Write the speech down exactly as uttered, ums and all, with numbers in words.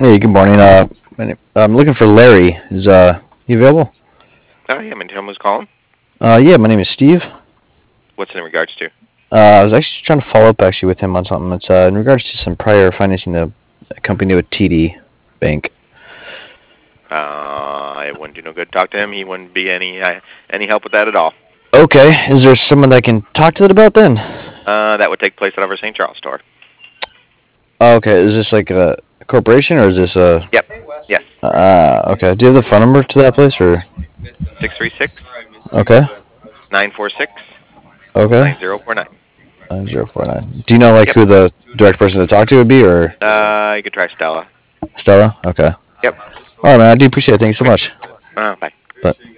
Hey, good morning. Uh, my name- I'm looking for Larry. Is uh he available? Oh, yeah, Minton was calling. Uh, yeah, my name is Steve. What's it in regards to? Uh, I was actually trying to follow up actually with him on something. It's uh, in regards to some prior financing the a company with T D Bank. Uh, I wouldn't do no good. Talk to him. He wouldn't be any uh, any help with that at all. Okay, is there someone that I can talk to that about then? Uh, that would take place at our Saint Charles store. Oh, okay, is this like a corporation or is this a? Yep. Yes. Uh, okay. Do you have the phone number to that place or? Six three six Okay. nine four six Okay. nine zero four nine. Nine zero four nine. Do you know like Yep. who the direct person to talk to would be or Uh, you could try Stella. Stella? Okay. Yep. All right, man. I do appreciate it. Thank you so much. Uh, bye. But.